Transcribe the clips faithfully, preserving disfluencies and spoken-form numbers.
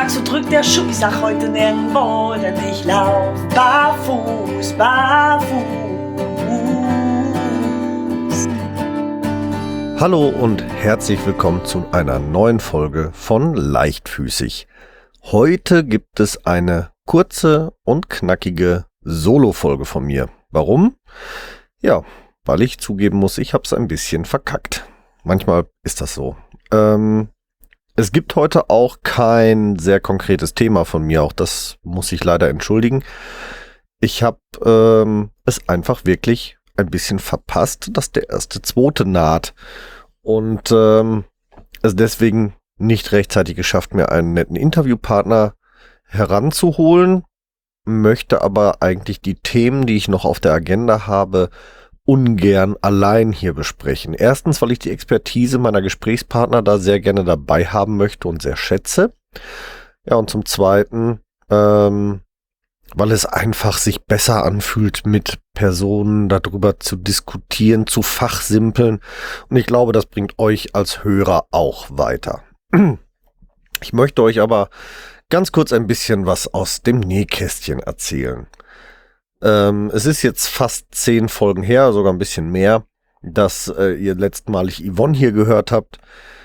sag, so drückt der Schuh. Ich sag heute nirgendwo, denn ich lauf barfuß, barfuß. Hallo und herzlich willkommen zu einer neuen Folge von Leichtfüßig. Heute gibt es eine kurze und knackige Solo-Folge von mir. Warum? Ja, weil ich zugeben muss, ich habe es ein bisschen verkackt. Manchmal ist das so. Ähm, es gibt heute auch kein sehr konkretes Thema von mir, auch das muss ich leider entschuldigen. Ich habe ähm, es einfach wirklich ein bisschen verpasst, dass der erste Zweite naht und ähm, es deswegen nicht rechtzeitig geschafft, mir einen netten Interviewpartner heranzuholen, möchte aber eigentlich die Themen, die ich noch auf der Agenda habe, ungern allein hier besprechen. Erstens, weil ich die Expertise meiner Gesprächspartner da sehr gerne dabei haben möchte und sehr schätze. Ja, und zum Zweiten, ähm, weil es einfach sich besser anfühlt, mit Personen darüber zu diskutieren, zu fachsimpeln. Und ich glaube, das bringt euch als Hörer auch weiter. Ich möchte euch aber ganz kurz ein bisschen was aus dem Nähkästchen erzählen. Ähm, es ist jetzt fast zehn Folgen her, sogar ein bisschen mehr, dass äh, ihr letztmalig Yvonne hier gehört habt.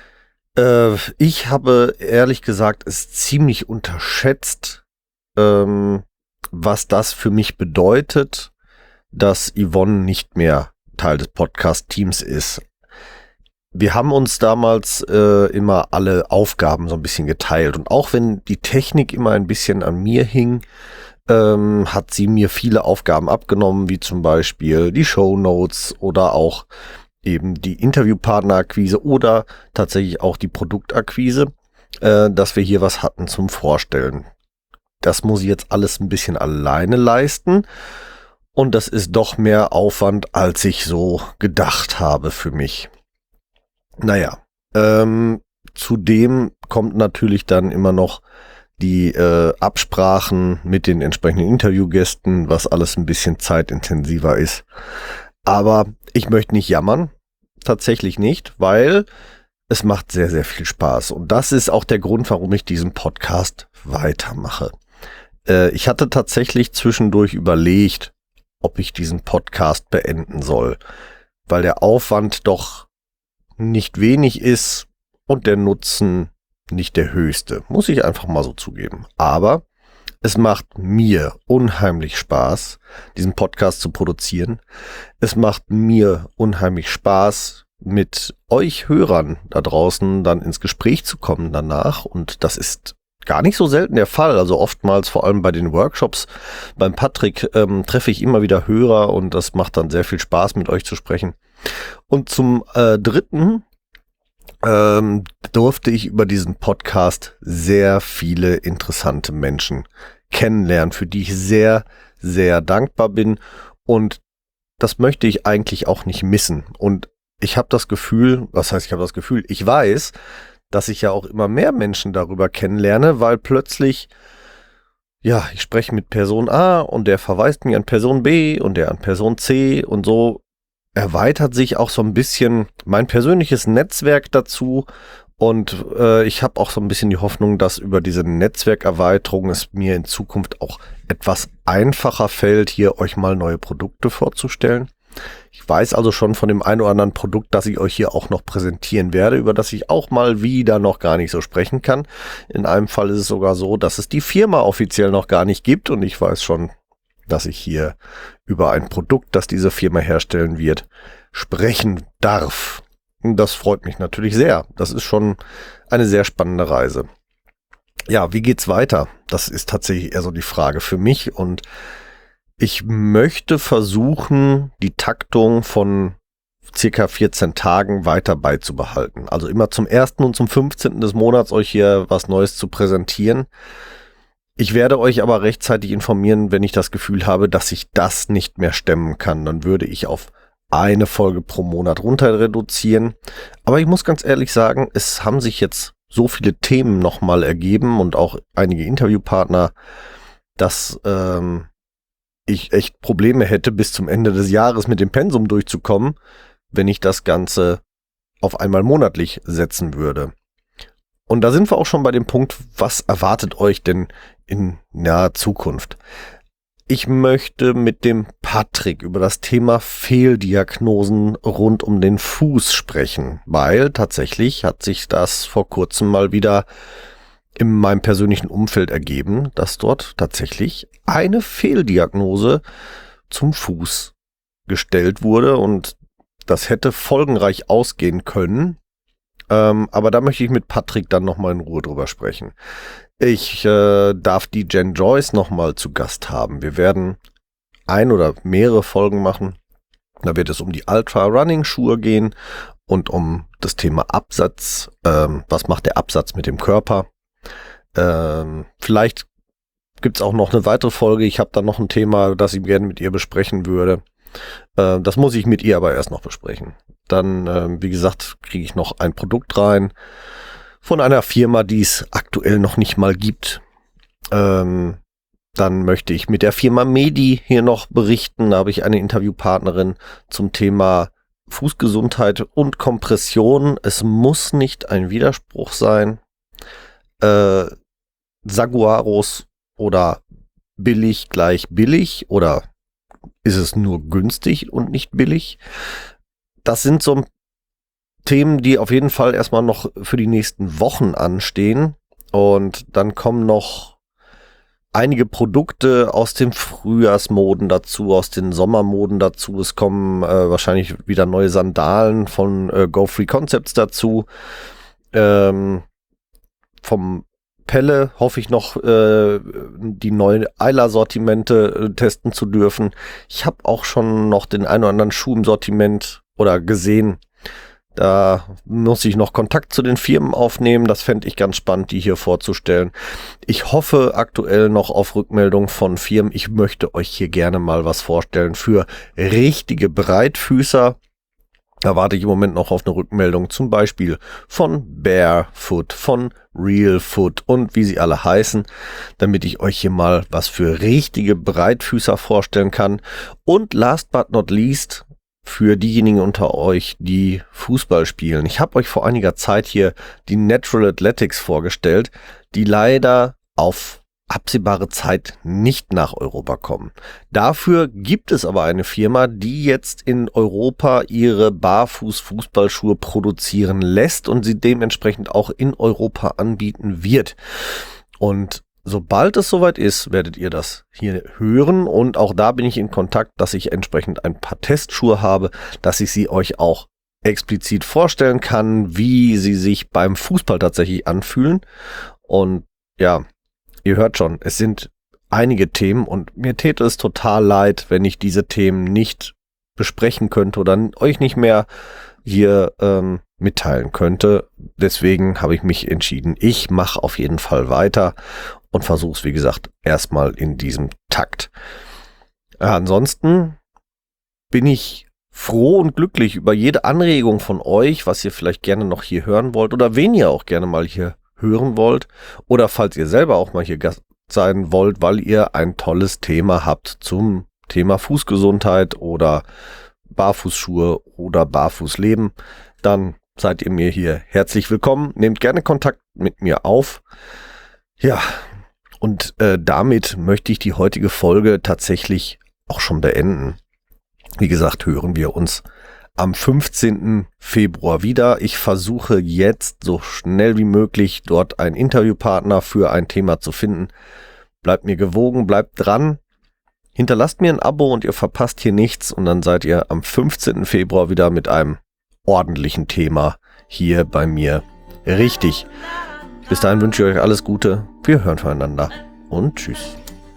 Äh, ich habe ehrlich gesagt es ziemlich unterschätzt, ähm, was das für mich bedeutet, dass Yvonne nicht mehr Teil des Podcast-Teams ist. Wir haben uns damals äh, immer alle Aufgaben so ein bisschen geteilt und auch wenn die Technik immer ein bisschen an mir hing, ähm, hat sie mir viele Aufgaben abgenommen, wie zum Beispiel die Shownotes oder auch eben die Interviewpartnerakquise oder tatsächlich auch die Produktakquise, äh, dass wir hier was hatten zum Vorstellen. Das muss ich jetzt alles ein bisschen alleine leisten und das ist doch mehr Aufwand, als ich so gedacht habe für mich. Naja, ähm, zudem kommt natürlich dann immer noch die äh, Absprachen mit den entsprechenden Interviewgästen, was alles ein bisschen zeitintensiver ist. Aber ich möchte nicht jammern, tatsächlich nicht, weil es macht sehr, sehr viel Spaß. Und das ist auch der Grund, warum ich diesen Podcast weitermache. Äh, ich hatte tatsächlich zwischendurch überlegt, ob ich diesen Podcast beenden soll, weil der Aufwand doch nicht wenig ist und der Nutzen nicht der höchste, muss ich einfach mal so zugeben. Aber es macht mir unheimlich Spaß, diesen Podcast zu produzieren. Es macht mir unheimlich Spaß, mit euch Hörern da draußen dann ins Gespräch zu kommen danach. Und das ist gar nicht so selten der Fall. Also oftmals, vor allem bei den Workshops, beim Patrick ähm, treffe ich immer wieder Hörer und das macht dann sehr viel Spaß, mit euch zu sprechen. Und zum äh, Dritten ähm, durfte ich über diesen Podcast sehr viele interessante Menschen kennenlernen, für die ich sehr, sehr dankbar bin. Und das möchte ich eigentlich auch nicht missen. Und ich habe das Gefühl, was heißt ich habe das Gefühl, ich weiß, dass ich ja auch immer mehr Menschen darüber kennenlerne, weil plötzlich, ja, ich spreche mit Person A und der verweist mir an Person B und der an Person C und so erweitert sich auch so ein bisschen mein persönliches Netzwerk dazu und äh, ich habe auch so ein bisschen die Hoffnung, dass über diese Netzwerkerweiterung es mir in Zukunft auch etwas einfacher fällt, hier euch mal neue Produkte vorzustellen. Ich weiß also schon von dem einen oder anderen Produkt, das ich euch hier auch noch präsentieren werde, über das ich auch mal wieder noch gar nicht so sprechen kann. In einem Fall ist es sogar so, dass es die Firma offiziell noch gar nicht gibt und ich weiß schon, dass ich hier über ein Produkt, das diese Firma herstellen wird, sprechen darf. Und das freut mich natürlich sehr. Das ist schon eine sehr spannende Reise. Ja, wie geht's weiter? Das ist tatsächlich eher so die Frage für mich und ich möchte versuchen, die Taktung von circa vierzehn Tagen weiter beizubehalten. Also immer zum ersten und zum fünfzehnten des Monats euch hier was Neues zu präsentieren. Ich werde euch aber rechtzeitig informieren, wenn ich das Gefühl habe, dass ich das nicht mehr stemmen kann. Dann würde ich auf eine Folge pro Monat runter reduzieren. Aber ich muss ganz ehrlich sagen, es haben sich jetzt so viele Themen nochmal ergeben und auch einige Interviewpartner, dass ähm, ich echt Probleme hätte, bis zum Ende des Jahres mit dem Pensum durchzukommen, wenn ich das Ganze auf einmal monatlich setzen würde. Und da sind wir auch schon bei dem Punkt, was erwartet euch denn in naher Zukunft? Ich möchte mit dem Patrick über das Thema Fehldiagnosen rund um den Fuß sprechen, weil tatsächlich hat sich das vor kurzem mal wieder in meinem persönlichen Umfeld ergeben, dass dort tatsächlich eine Fehldiagnose zum Fuß gestellt wurde und das hätte folgenreich ausgehen können. Ähm, aber da möchte ich mit Patrick dann nochmal in Ruhe drüber sprechen. Ich äh, darf die Jen Joyce nochmal zu Gast haben. Wir werden ein oder mehrere Folgen machen. Da wird es um die Ultra-Running-Schuhe gehen und um das Thema Absatz. Ähm, was macht der Absatz mit dem Körper? Ähm, vielleicht gibt es auch noch eine weitere Folge. Ich habe da noch ein Thema, das ich gerne mit ihr besprechen würde. Äh, das muss ich mit ihr aber erst noch besprechen. Dann, äh, wie gesagt, kriege ich noch ein Produkt rein von einer Firma, die es aktuell noch nicht mal gibt. Ähm, dann möchte ich mit der Firma Medi hier noch berichten. Da habe ich eine Interviewpartnerin zum Thema Fußgesundheit und Kompression. Es muss nicht ein Widerspruch sein. Äh, Saguaros oder billig gleich billig oder ist es nur günstig und nicht billig? Das sind so Themen, die auf jeden Fall erstmal noch für die nächsten Wochen anstehen. Und dann kommen noch einige Produkte aus den Frühjahrsmoden dazu, aus den Sommermoden dazu. Es kommen äh, wahrscheinlich wieder neue Sandalen von äh, Go Free Concepts dazu. Ähm, vom Pelle hoffe ich noch, äh, die neuen Eila-Sortimente äh, testen zu dürfen. Ich habe auch schon noch den einen oder anderen Schuh im Sortiment oder gesehen. Da muss ich noch Kontakt zu den Firmen aufnehmen. Das fände ich ganz spannend, die hier vorzustellen. Ich hoffe aktuell noch auf Rückmeldung von Firmen. Ich möchte euch hier gerne mal was vorstellen für richtige Breitfüßer. Da warte ich im Moment noch auf eine Rückmeldung, zum Beispiel von Barefoot, von Realfoot und wie sie alle heißen, damit ich euch hier mal was für richtige Breitfüßer vorstellen kann. Und last but not least, für diejenigen unter euch, die Fußball spielen. Ich habe euch vor einiger Zeit hier die Natural Athletics vorgestellt, die leider auf absehbare Zeit nicht nach Europa kommen. Dafür gibt es aber eine Firma, die jetzt in Europa ihre Barfuß-Fußballschuhe produzieren lässt und sie dementsprechend auch in Europa anbieten wird. Und sobald es soweit ist, werdet ihr das hier hören und auch da bin ich in Kontakt, dass ich entsprechend ein paar Testschuhe habe, dass ich sie euch auch explizit vorstellen kann, wie sie sich beim Fußball tatsächlich anfühlen. Und ja, ihr hört schon, es sind einige Themen und mir täte es total leid, wenn ich diese Themen nicht besprechen könnte oder euch nicht mehr hier ähm, mitteilen könnte. Deswegen habe ich mich entschieden, ich mache auf jeden Fall weiter und versuche es, wie gesagt, erstmal in diesem Takt. Ja, ansonsten bin ich froh und glücklich über jede Anregung von euch, was ihr vielleicht gerne noch hier hören wollt oder wen ihr auch gerne mal hier hören wollt oder falls ihr selber auch mal hier Gast sein wollt, weil ihr ein tolles Thema habt zum Thema Fußgesundheit oder Barfußschuhe oder Barfußleben, dann seid ihr mir hier herzlich willkommen. Nehmt gerne Kontakt mit mir auf. Ja, und äh, damit möchte ich die heutige Folge tatsächlich auch schon beenden. Wie gesagt, hören wir uns am fünfzehnten Februar wieder. Ich versuche jetzt so schnell wie möglich dort einen Interviewpartner für ein Thema zu finden. Bleibt mir gewogen, bleibt dran. Hinterlasst mir ein Abo und ihr verpasst hier nichts und dann seid ihr am fünfzehnten Februar wieder mit einem ordentlichen Thema hier bei mir richtig. Bis dahin wünsche ich euch alles Gute. Wir hören voneinander und tschüss.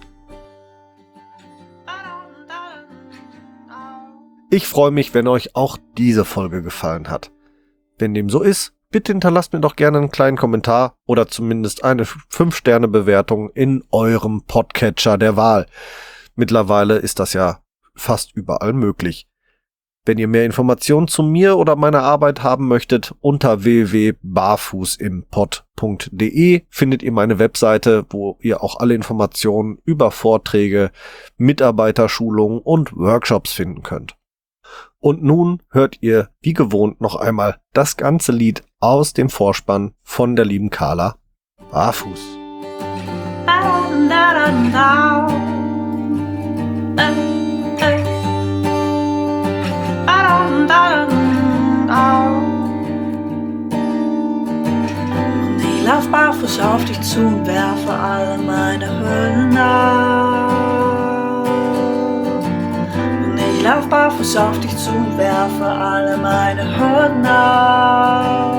Ich freue mich, wenn euch auch diese Folge gefallen hat. Wenn dem so ist, bitte hinterlasst mir doch gerne einen kleinen Kommentar oder zumindest eine fünf Sterne Bewertung in eurem Podcatcher der Wahl. Mittlerweile ist das ja fast überall möglich. Wenn ihr mehr Informationen zu mir oder meiner Arbeit haben möchtet, unter w w w punkt barfußimpod punkt d e findet ihr meine Webseite, wo ihr auch alle Informationen über Vorträge, Mitarbeiterschulungen und Workshops finden könnt. Und nun hört ihr wie gewohnt noch einmal das ganze Lied aus dem Vorspann von der lieben Carla Barfuß. Und ich lauf barfuß auf dich zu und werfe alle meine Hüllen ab. Und ich lauf barfuß auf dich zu und werfe alle meine Hürden ab.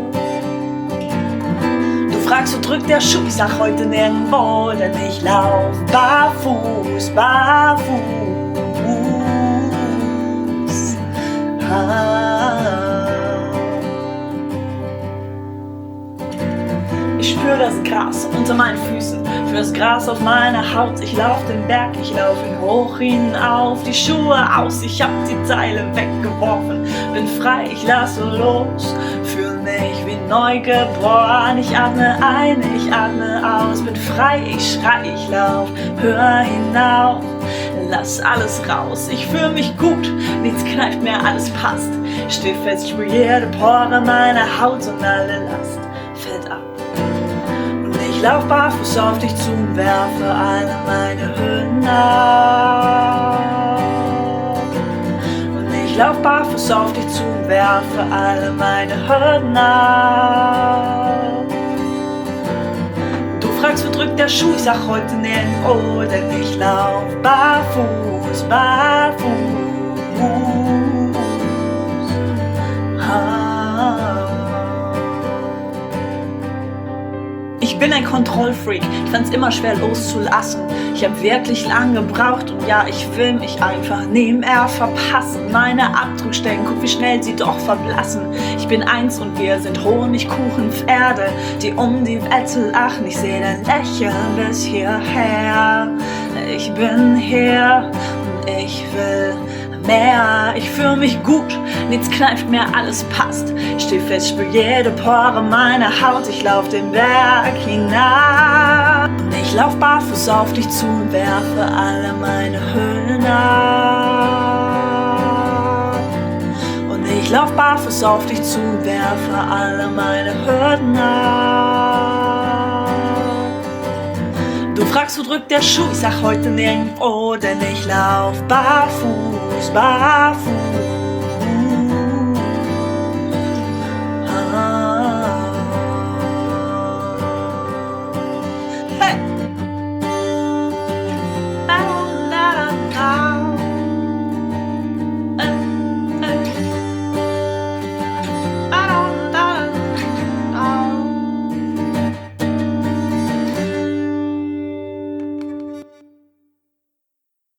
Du fragst, wo drückt der Schuh? Ich sag heute nirgendwo, denn ich lauf barfuß, barfuß. Ich spür das Gras unter meinen Füßen, für das Gras auf meiner Haut. Ich lauf den Berg, ich lauf ihn hoch hinauf, die Schuhe aus, ich hab die Teile weggeworfen. Bin frei, ich lasse los, fühl mich wie neugeboren. Ich atme ein, ich atme aus, bin frei, ich schrei, ich lauf höher hinauf. Lass alles raus, ich fühl mich gut, nichts kneift mehr, alles passt. Steh fest, spür jede Pore meiner Haut und alle Last fällt ab. Und ich lauf barfuß auf dich zu und werfe alle meine Hüllen ab. Und ich lauf barfuß auf dich zu und werfe alle meine Hürden ab. Du fragst, wo drückt der Schuh? Ich sag heute nirgendwo, denn ich lauf barfuß, barfuß. Ich bin ein Kontrollfreak, ich fand's immer schwer loszulassen. Ich hab wirklich lang gebraucht und ja, ich will mich einfach nie mehr verpassen. Meine Abdruckstellen, guck wie schnell sie doch verblassen. Ich bin eins und wir sind Honigkuchenpferde, die um die Welt lachen. Ich seh dein Lächeln bis hierher. Ich bin hier und ich will mehr. Ich fühl mich gut, nichts kneift mehr, alles passt. Steh fest, spür jede Pore meiner Haut. Ich lauf den Berg hinab. Und ich lauf barfuß auf dich zu und werfe alle meine Hüllen ab. Und ich lauf barfuß auf dich zu und werfe alle meine Hürden ab. Du fragst, wo drückt der Schuh? Ich sag heute nirgendwo, denn ich lauf barfuß, barfuß.